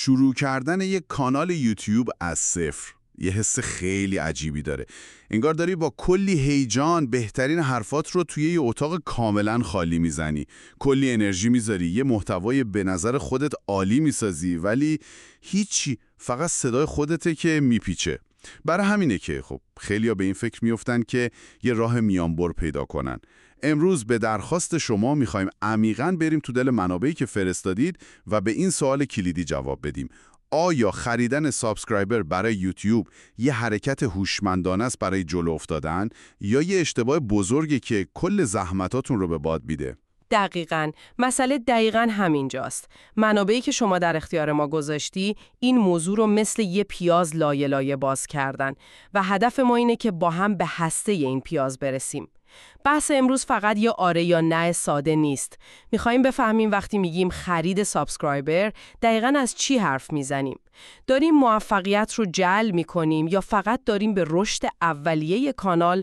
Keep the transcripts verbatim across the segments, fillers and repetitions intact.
شروع کردن یک کانال یوتیوب از صفر یه حس خیلی عجیبی داره. انگار داری با کلی هیجان بهترین حرفات رو توی یه اتاق کاملا خالی میزنی، کلی انرژی میذاری، یه محتوای به نظر خودت عالی میسازی، ولی هیچی، فقط صدای خودته که میپیچه. برای همینه که خب خیلیا به این فکر میافتن که یه راه میانبر پیدا کنن. امروز به درخواست شما میخوایم عمیقاً بریم تو دل منابعی که فرستادید و به این سوال کلیدی جواب بدیم. آیا خریدن سابسکرایبر برای یوتیوب یه حرکت هوشمندانه است برای جلو افتادن یا یه اشتباه بزرگی که کل زحمتاتون رو به باد میده؟ دقیقاً. مسئله دقیقاً همینجاست. منابعی که شما در اختیار ما گذاشتی این موضوع رو مثل یه پیاز لایه لایه باز کردن و هدف ما اینه که با هم به هسته این پیاز برسیم. بحث امروز فقط یه آره یا نه ساده نیست. میخوایم بفهمیم وقتی میگیم خرید سابسکرایبر دقیقاً از چی حرف میزنیم. داریم موفقیت رو جلب میکنیم یا فقط داریم به رشد اولیه کانال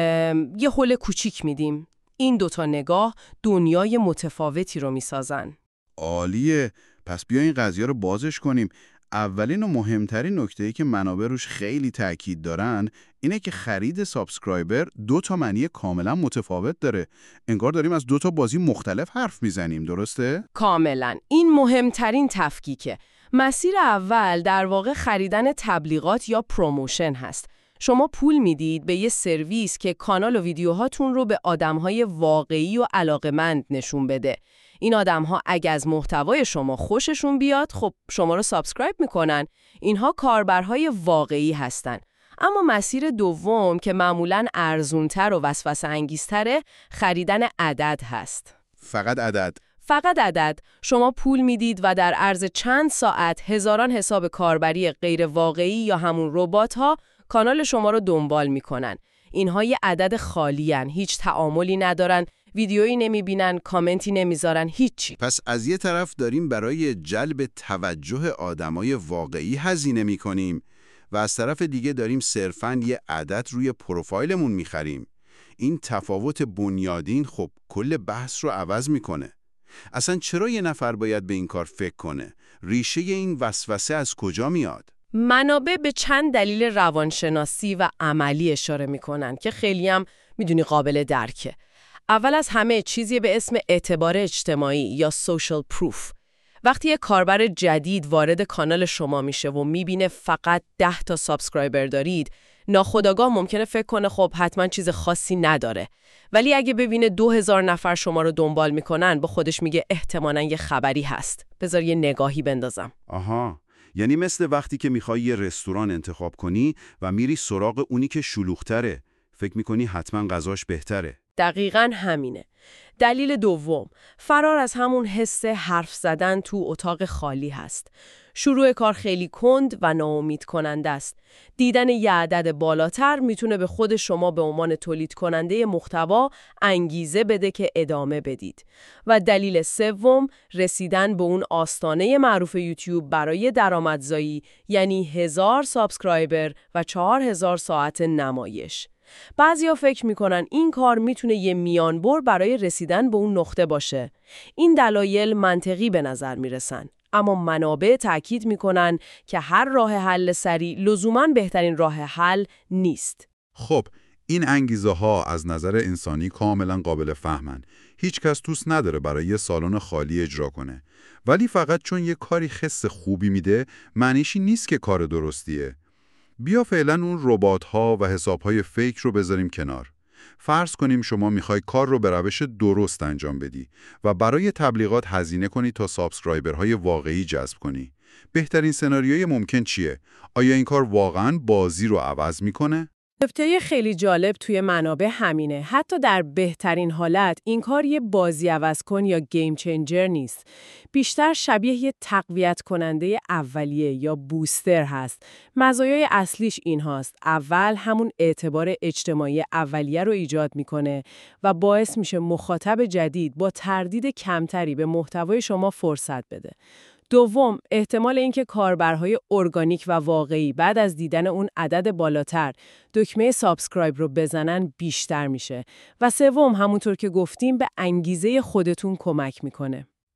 یه هول کوچیک میدیم؟ این دوتا نگاه دنیای متفاوتی رو میسازن. عالیه. پس بیا این قضیه رو بازش کنیم. اولین و مهمترین نکته‌ای که منابع روش خیلی تاکید دارن اینه که خرید سابسکرایبر دو تا معنی کاملا متفاوت داره. انگار داریم از دو تا بازی مختلف حرف میزنیم، درسته؟ کاملا. این مهمترین تفکیکه. مسیر اول در واقع خریدن تبلیغات یا پروموشن هست. شما پول میدید به یه سرویس که کانال و ویدیوهاتون رو به آدمهای واقعی و علاقمند نشون بده. این آدم‌ها اگه از محتوای شما خوششون بیاد، خب شما رو سابسکرایب میکنن. اینها کاربرهای واقعی هستن. اما مسیر دوم که معمولاً ارزونتر و وسوسه انگیزتره، خریدن عدد هست. فقط عدد. فقط عدد. شما پول میدید و در عرض چند ساعت هزاران حساب کاربری غیر واقعی یا همون ربات‌ها کانال شما رو دنبال میکنن. اینها یه عدد خالی هن. هیچ تعاملی ندارن، ویدیویی نمیبینن، کامنتی نمیذارن، هیچی. پس از یه طرف داریم برای جلب توجه آدمای واقعی هزینه میکنیم و از طرف دیگه داریم صرفاً یه عدد روی پروفایلمون میخریم. این تفاوت بنیادین خب کل بحث رو عوض میکنه. اصلا چرا یه نفر باید به این کار فکر کنه؟ ریشه این وسوسه از کجا میاد؟ منابع به چند دلیل روانشناسی و عملی اشاره میکنن که خیلی هم میدونی قابل درکه. اول از همه چیزی به اسم اعتبار اجتماعی یا social proof. وقتی یک کاربر جدید وارد کانال شما میشه و میبینه فقط ده تا سابسکرایبر دارید، ناخودآگاه ممکنه فکر کنه خب حتما چیز خاصی نداره. ولی اگه ببینه دو هزار نفر شما رو دنبال میکنن، با خودش میگه احتمالاً یه خبری هست. بذار یه نگاهی بندازم. آها. یعنی مثل وقتی که میخوای یه رستوران انتخاب کنی و میری سراغ اونی که شلوغ‌تره، فکر میکنی حتما غذاش بهتره. دقیقاً همینه. دلیل دوم، فرار از همون حس حرف زدن تو اتاق خالی هست. شروع کار خیلی کند و ناامید کننده است. دیدن یه عدد بالاتر میتونه به خود شما به عنوان تولید کننده محتوا انگیزه بده که ادامه بدید. و دلیل سوم، رسیدن به اون آستانه معروف یوتیوب برای درآمدزایی، یعنی هزار سابسکرایبر و چهار هزار ساعت نمایش. بعضیا فکر میکنن این کار میتونه یه میانبر برای رسیدن به اون نقطه باشه. این دلایل منطقی به نظر میرسن. اما منابع تأکید میکنن که هر راه حل سریع لزوماً بهترین راه حل نیست. خب این انگیزه ها از نظر انسانی کاملا قابل فهمن. هیچ کس دوست نداره برای یه سالن خالی اجرا کنه. ولی فقط چون یه کاری حس خوبی میده معنیش نیست که کار درستیه. بیا فعلا اون ربات‌ها و حساب‌های فیک رو بذاریم کنار. فرض کنیم شما میخوای کار رو به روش درست انجام بدی و برای تبلیغات هزینه کنی تا سابسکرایبرهای واقعی جذب کنی. بهترین سناریوی ممکن چیه؟ آیا این کار واقعاً بازی رو عوض میکنه؟ نکته خیلی جالب توی منابع همینه. حتی در بهترین حالت این کار یه بازی عوض کن یا گیم چنجر نیست. بیشتر شبیه یه تقویت کننده اولیه یا بوستر هست. مزایای اصلیش این هاست. اول همون اعتبار اجتماعی اولیه رو ایجاد میکنه و باعث میشه مخاطب جدید با تردید کمتری به محتوای شما فرصت بده. دوم، احتمال اینکه کاربرهای ارگانیک و واقعی بعد از دیدن اون عدد بالاتر دکمه سابسکرایب رو بزنن بیشتر میشه. و سوم، همونطور که گفتیم به انگیزه خودتون کمک میکنه.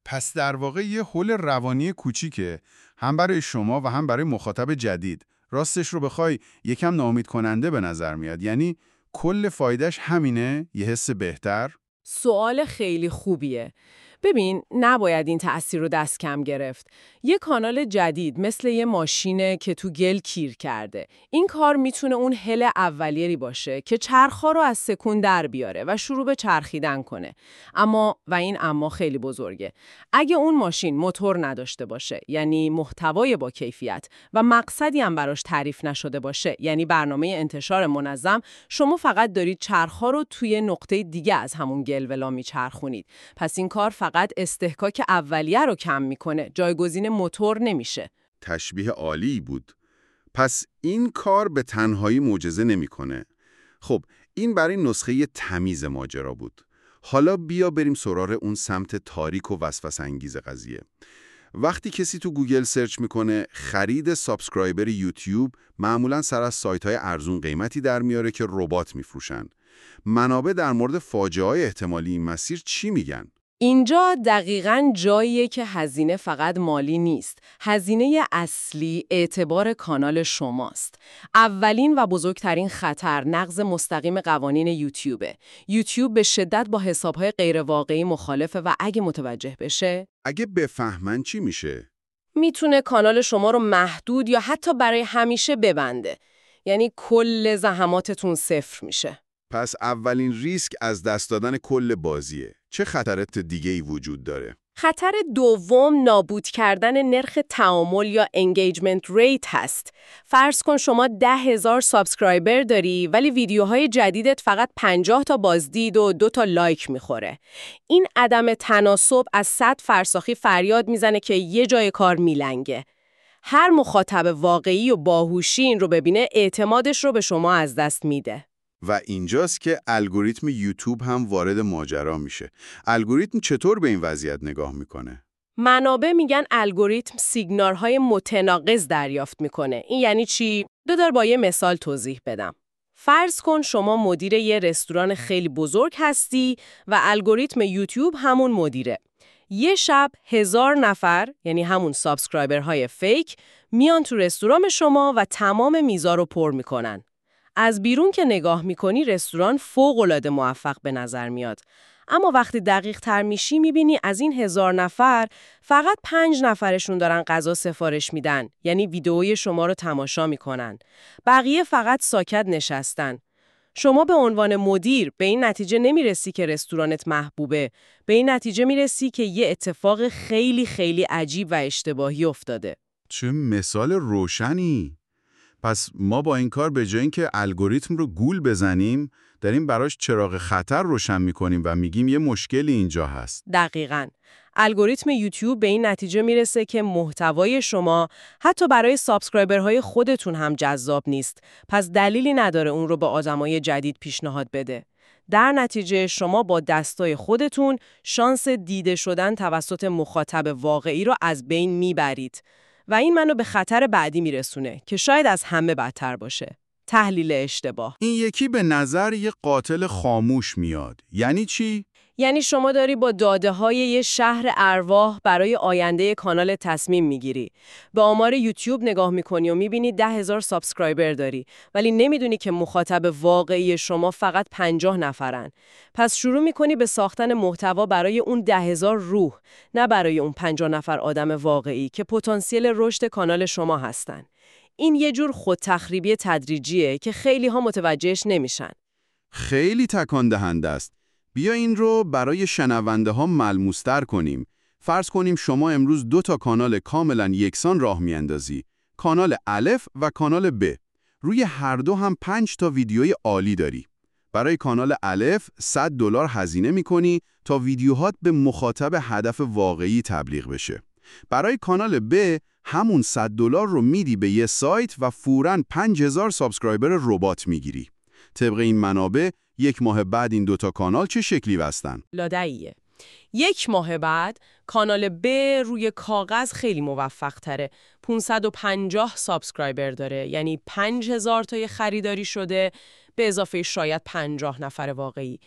پس در واقع یه حل روانی کوچیکه، هم برای شما و هم برای مخاطب جدید. راستش رو بخوای یکم ناامید کننده به نظر میاد. یعنی کل فایدهش همینه، یه حس بهتر؟ سوال خیلی خوبیه. ببین، نباید این تأثیر رو دست کم گرفت. یه کانال جدید مثل یه ماشینه که تو گل کیر کرده. این کار میتونه اون هل اولیه‌ای باشه که چرخ‌ها رو از سکون در بیاره و شروع به چرخیدن کنه. اما و این اما خیلی بزرگه. اگه اون ماشین موتور نداشته باشه، یعنی محتوای با کیفیت و مقصدی هم براش تعریف نشده باشه، یعنی برنامه انتشار منظم، شما فقط دارید چرخ‌ها رو توی نقطه دیگه از همون گل ولا میچرخونید. پس این کار فقط استحکاک اولیه رو کم میکنه، جایگزین موتور نمیشه. تشبیه عالی بود. پس این کار به تنهایی معجزه نمیکنه. خب این برای نسخه تمیز ماجرا بود. حالا بیا بریم سراغ اون سمت تاریک و وسوسه انگیز قضیه. وقتی کسی تو گوگل سرچ میکنه خرید سابسکرایبر یوتیوب، معمولا سر از سایت‌های ارزون قیمتی در میاره که ربات میفروشن. منابع در مورد فاجعه‌های احتمالی این مسیر چی میگن؟ اینجا دقیقاً جاییه که هزینه فقط مالی نیست. هزینه اصلی اعتبار کانال شماست. اولین و بزرگترین خطر نقض مستقیم قوانین یوتیوبه. یوتیوب به شدت با حسابهای غیرواقعی مخالفه و اگه متوجه بشه، اگه بفهمن چی میشه؟ میتونه کانال شما رو محدود یا حتی برای همیشه ببنده. یعنی کل زحماتتون صفر میشه. پس اولین ریسک از دست دادن کل بازیه. چه خطرات دیگه‌ای وجود داره؟ خطر دوم نابود کردن نرخ تعامل یا engagement rate هست. فرض کن شما ده هزار سابسکرایبر داری ولی ویدیوهای جدیدت فقط پنجاه تا بازدید و دو تا لایک میخوره. این عدم تناسب از صد فرساخی فریاد میزنه که یه جای کار میلنگه. هر مخاطب واقعی و باهوشی این رو ببینه اعتمادش رو به شما از دست میده. و اینجاست که الگوریتم یوتیوب هم وارد ماجرا میشه. الگوریتم چطور به این وضعیت نگاه میکنه؟ منابع میگن الگوریتم سیگنال‌های متناقض دریافت میکنه. این یعنی چی؟ بذار با یه مثال توضیح بدم. فرض کن شما مدیر یه رستوران خیلی بزرگ هستی و الگوریتم یوتیوب همون مدیره. یه شب هزار نفر، یعنی همون سابسکرایبرهای فیک، میان تو رستوران شما و تمام میزا رو پر میکنن. از بیرون که نگاه میکنی رستوران فوق‌العاده موفق به نظر میاد. اما وقتی دقیق تر میشی میبینی از این هزار نفر فقط پنج نفرشون دارن غذا سفارش میدن، یعنی ویدئوی شما رو تماشا میکنن. بقیه فقط ساکت نشستن. شما به عنوان مدیر به این نتیجه نمیرسی که رستورانت محبوبه، به این نتیجه میرسی که یه اتفاق خیلی خیلی عجیب و اشتباهی افتاده. چه مثال روشنی! پس ما با این کار به جای اینکه الگوریتم رو گول بزنیم، داریم براش چراغ خطر روشن میکنیم و میگیم یه مشکلی اینجا هست. دقیقاً. الگوریتم یوتیوب به این نتیجه میرسه که محتوای شما حتی برای سابسکرایبرهای خودتون هم جذاب نیست. پس دلیلی نداره اون رو به آدمای جدید پیشنهاد بده. در نتیجه شما با دستای خودتون شانس دیده شدن توسط مخاطب واقعی رو از بین میبرید. و این منو به خطر بعدی میرسونه که شاید از همه بدتر باشه. تحلیل اشتباه. این یکی به نظر یه قاتل خاموش میاد. یعنی چی؟ یعنی شما داری با داده های یه شهر ارواح برای آینده کانال تصمیم میگیری. به آمار یوتیوب نگاه میکنی و میبینی ده هزار سابسکرایبر داری، ولی نمیدونی که مخاطب واقعی شما فقط پنجاه نفرن. پس شروع میکنی به ساختن محتوا برای اون ده هزار روح، نه برای اون پنجاه نفر آدم واقعی که پتانسیل رشد کانال شما هستن. این یه جور خودتخریبی تدریجیه که خیلی ها متوجهش نمیشن. خیلی تکان دهنده است. بیا این رو برای شنونده ها ملموس‌تر کنیم. فرض کنیم شما امروز دو تا کانال کاملا یکسان راه میاندازی. کانال الف و کانال ب. روی هر دو هم پنج تا ویدیوی عالی داری. برای کانال الف صد دلار هزینه میکنی تا ویدیوهات به مخاطب هدف واقعی تبلیغ بشه. برای کانال ب همون صد دلار رو میدی به یه سایت و فوراً پنج هزار سابسکرایبر ربات میگیری. طبق این منابع یک ماه بعد این دوتا کانال چه شکلی بستن؟ لادهیه. یک ماه بعد کانال ب روی کاغذ خیلی موفق تره. پانصد و پنجاه سابسکرایبر داره، یعنی پنج هزار تای خریداری شده به اضافه شاید پنجاه نفر واقعی.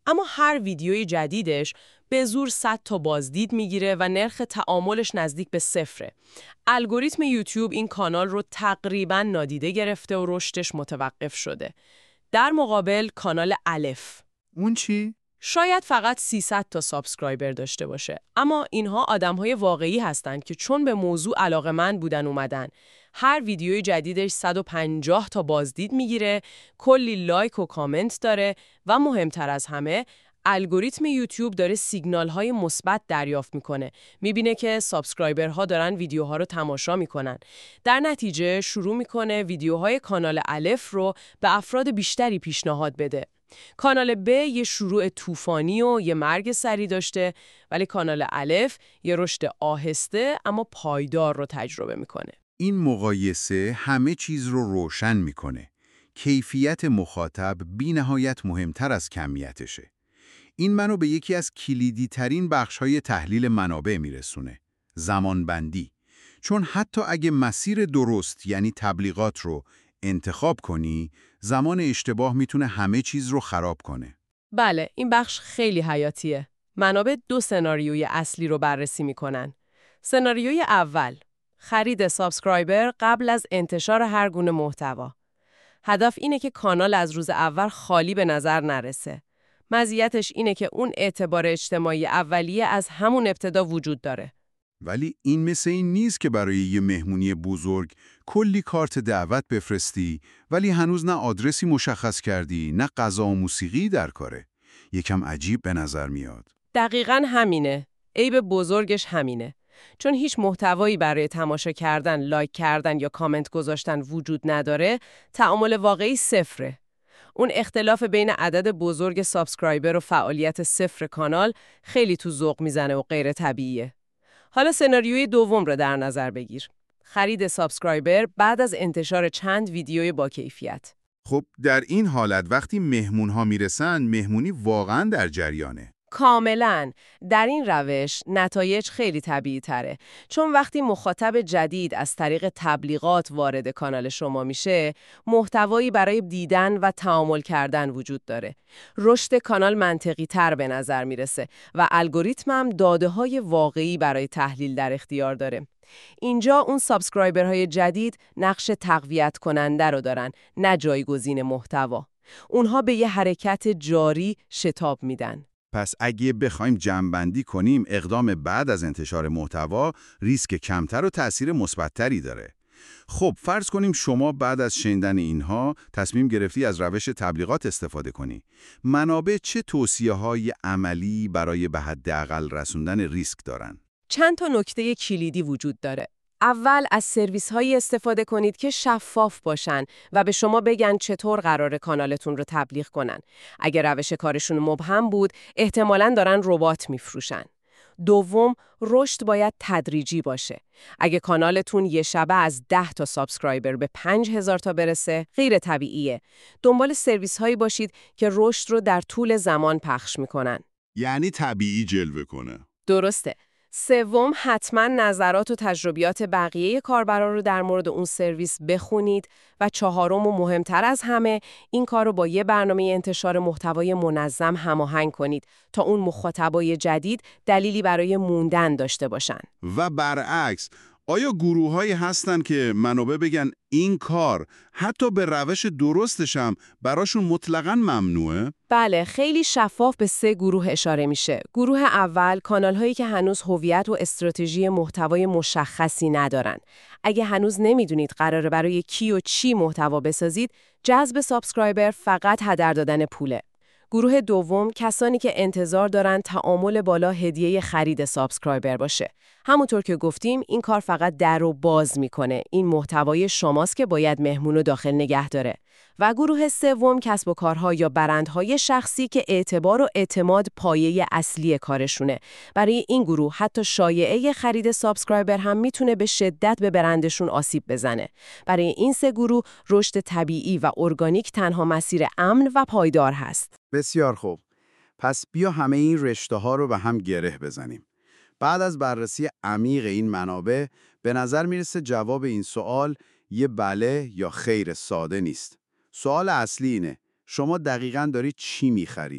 اما هر ویدیوی جدیدش به زور صد تا بازدید میگیره و نرخ تعاملش نزدیک به صفره. الگوریتم یوتیوب این کانال رو تقریباً نادیده گرفته و رشدش متوقف شده. در مقابل کانال الف، اون چی؟ شاید فقط سیصد تا سابسکرایبر داشته باشه، اما اینها آدم‌های واقعی هستند که چون به موضوع علاقه‌مند بودن اومدن. هر ویدیوی جدیدش صد و پنجاه تا بازدید میگیره، کلی لایک و کامنت داره و مهمتر از همه الگوریتم یوتیوب داره سیگنال‌های مثبت دریافت میکنه. میبینه که سابسکرایبرها دارن ویدیوها رو تماشا میکنن. در نتیجه شروع میکنه ویدیوهای کانال الف رو به افراد بیشتری پیشنهاد بده. کانال ب یه شروع طوفانی و یه مرگ سریع داشته، ولی کانال الف یه رشد آهسته اما پایدار رو تجربه میکنه. این مقایسه همه چیز رو روشن میکنه. کیفیت مخاطب بی‌نهایت مهمتر از کمیتشه. این منو به یکی از کلیدی ترین بخش‌های تحلیل منابع میرسونه. زمانبندی. چون حتی اگه مسیر درست یعنی تبلیغات رو انتخاب کنی، زمان اشتباه میتونه همه چیز رو خراب کنه. بله، این بخش خیلی حیاتیه. منابع دو سناریوی اصلی رو بررسی میکنن. سناریوی اول، خرید سابسکرایبر قبل از انتشار هر گونه محتوا. هدف اینه که کانال از روز اول خالی به نظر نرسه. مزیتش اینه که اون اعتبار اجتماعی اولیه از همون ابتدا وجود داره. ولی این مثل این نیست که برای یه مهمونی بزرگ کلی کارت دعوت بفرستی ولی هنوز نه آدرسی مشخص کردی نه غذا و موسیقی در کاره. یکم عجیب به نظر میاد. دقیقاً همینه. عیب بزرگش همینه. چون هیچ محتوایی برای تماشا کردن، لایک کردن یا کامنت گذاشتن وجود نداره، تعامل واقعی صفره. اون اختلاف بین عدد بزرگ سابسکرایبر و فعالیت صفر کانال خیلی تو ذوق میزنه و غیر طبیعیه. حالا سناریوی دوم رو در نظر بگیر. خرید سابسکرایبر بعد از انتشار چند ویدیوی با کیفیت. خب در این حالت وقتی مهمون ها میرسن، مهمونی واقعاً در جریانه. کاملاً. در این روش نتایج خیلی طبیعی تره، چون وقتی مخاطب جدید از طریق تبلیغات وارد کانال شما میشه، محتوایی برای دیدن و تعامل کردن وجود داره. رشد کانال منطقی تر به نظر میرسه و الگوریتم هم داده های واقعی برای تحلیل در اختیار داره. اینجا اون سابسکرایبرهای جدید نقش تقویت کننده رو دارن، نه جایگزین محتوا. اونها به یه حرکت جاری شتاب میدن. پس اگه بخوایم جمع‌بندی کنیم، اقدام بعد از انتشار محتوا ریسک کمتر و تأثیر مثبت‌تری داره. خب فرض کنیم شما بعد از شنیدن اینها تصمیم گرفتی از روش تبلیغات استفاده کنی. منابع چه توصیه‌های عملی برای به حداقل رسوندن ریسک دارن؟ چند تا نکته کلیدی وجود داره. اول از سرویس‌هایی استفاده کنید که شفاف باشن و به شما بگن چطور قراره کانالتون رو تبلیغ کنن. اگر روش کارشون مبهم بود، احتمالاً دارن ربات میفروشن. دوم، رشد باید تدریجی باشه. اگه کانالتون یه شبه از ده تا سابسکرایبر به پنج هزار تا برسه، غیر طبیعیه. دنبال سرویس‌هایی باشید که رشد رو در طول زمان پخش میکنن. یعنی طبیعی جلوه کنه. درسته. سوم، حتما نظرات و تجربیات بقیه کاربرا رو در مورد اون سرویس بخونید و چهارم و مهمتر از همه، این کار رو با یه برنامه انتشار محتوای منظم هماهنگ کنید تا اون مخاطبای جدید دلیلی برای موندن داشته باشن. و برعکس، آیا گروه‌هایی هستن که منابع بگن این کار حتی به روش درستش هم براشون مطلقاً ممنوعه؟ بله، خیلی شفاف به سه گروه اشاره میشه. گروه اول، کانال‌هایی که هنوز هویت و استراتژی محتوای مشخصی ندارن. اگه هنوز نمیدونید قراره برای کی و چی محتوا بسازید، جذب سابسکرایبر فقط هدر دادن پوله. گروه دوم، کسانی که انتظار دارن تعامل بالا هدیه خرید سابسکرایبر باشه. همونطور که گفتیم، این کار فقط در رو باز میکنه. این محتوای شماست که باید مهمونو داخل نگه داره. و گروه سوم، کسب و کارها یا برندهای شخصی که اعتبار و اعتماد پایه اصلی کارشونه. برای این گروه حتی شایعه خرید سابسکرایبر هم میتونه به شدت به برندشون آسیب بزنه. برای این سه گروه رشد طبیعی و ارگانیک تنها مسیر امن و پایدار هست. بسیار خوب. پس بیا همه این رشته ها رو به هم گره بزنیم. بعد از بررسی عمیق این منابع، به نظر میرسه جواب این سوال یه بله یا خیر ساده نیست. سوال اصلی اینه، شما دقیقاً دارید چی میخرید؟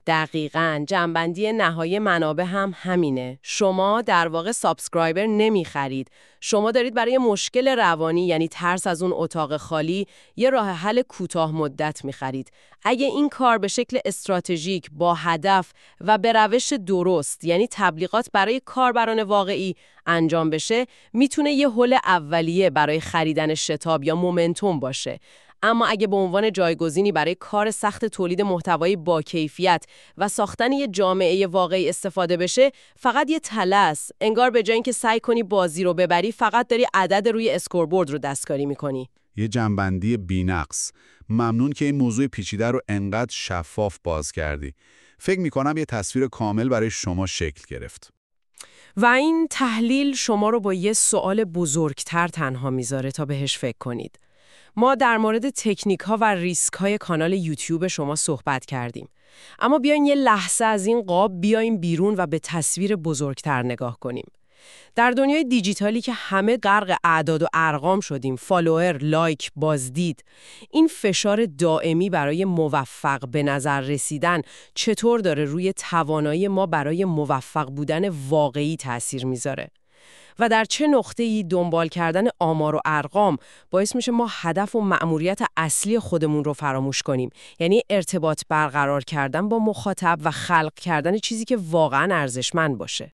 دقیقاً، جنبندی نهایی منابع هم همینه. شما در واقع سابسکرایبر نمیخرید. شما دارید برای مشکل روانی، یعنی ترس از اون اتاق خالی، یه راه حل کوتاه مدت میخرید. اگه این کار به شکل استراتژیک، با هدف و به روش درست، یعنی تبلیغات برای کاربران واقعی انجام بشه، میتونه یه حل اولیه برای خریدن شتاب یا مومنتوم باشه. اما اگه به عنوان جایگزینی برای کار سخت تولید محتوای با کیفیت و ساختن یه جامعه واقعی استفاده بشه، فقط یه طلسم. انگار به جای اینکه سعی کنی بازی رو ببری، فقط داری عدد روی اسکوربورد رو دستکاری میکنی. یه جنبندی بی‌نقص. ممنون که این موضوع پیچیده رو انقدر شفاف باز کردی. فکر میکنم یه تصویر کامل برای شما شکل گرفت. و این تحلیل شما رو با یه سوال بزرگتر تنها میذاره تا بهش فکر کنید. ما در مورد تکنیک ها و ریسک های کانال یوتیوب شما صحبت کردیم. اما بیاین یه لحظه از این قاب بیایم بیرون و به تصویر بزرگتر نگاه کنیم. در دنیای دیجیتالی که همه غرق اعداد و ارقام شدیم، فالوور، لایک، بازدید، این فشار دائمی برای موفق به نظر رسیدن چطور داره روی توانایی ما برای موفق بودن واقعی تأثیر میذاره؟ و در چه نقطه‌ای دنبال کردن آمار و ارقام باعث میشه ما هدف و مأموریت اصلی خودمون رو فراموش کنیم، یعنی ارتباط برقرار کردن با مخاطب و خلق کردن چیزی که واقعاً ارزشمند باشه.